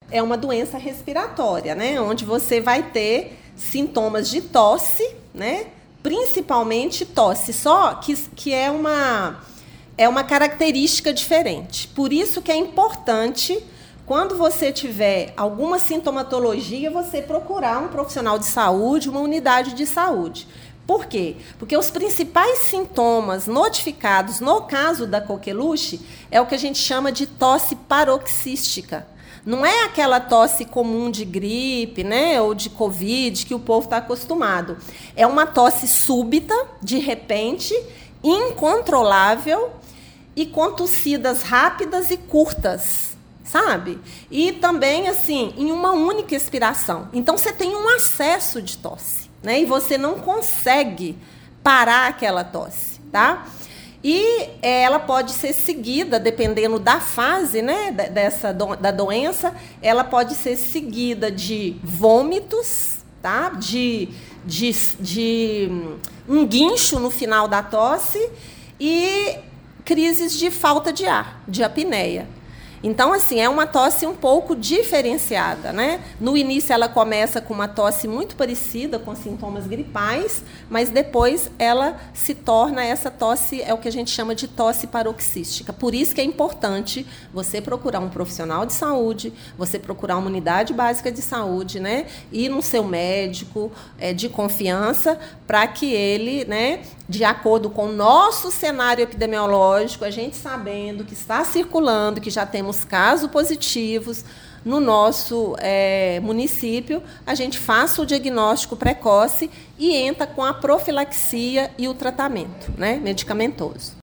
é uma doença respiratória, né? Onde você vai ter sintomas de tosse, né? Principalmente tosse, só que é uma característica diferente. Por isso que é importante, quando você tiver alguma sintomatologia, você procurar um profissional de saúde, uma unidade de saúde. Por quê? Porque os principais sintomas notificados no caso da coqueluche é o que a gente chama de tosse paroxística. Não é aquela tosse comum de gripe, né, ou de Covid, que o povo está acostumado. É uma tosse súbita, de repente, incontrolável e com tossidas rápidas e curtas, sabe? E também, assim, em uma única expiração. Então, você tem um acesso de tosse, né? E você não consegue parar aquela tosse, tá? E ela pode ser seguida, dependendo da fase, né, da doença, ela pode ser seguida de vômitos, tá? De um guincho no final da tosse e crises de falta de ar, de apneia. Então, assim, é uma tosse um pouco diferenciada, né? No início, ela começa com uma tosse muito parecida com sintomas gripais, mas depois ela se torna, essa tosse é o que a gente chama de tosse paroxística. Por isso que é importante você procurar um profissional de saúde, você procurar uma unidade básica de saúde, né? Ir no seu médico de confiança, para que ele, né, de acordo com o nosso cenário epidemiológico, a gente sabendo que está circulando, que já temos casos positivos no nosso município, a gente faça o diagnóstico precoce e entra com a profilaxia e o tratamento, né, medicamentoso.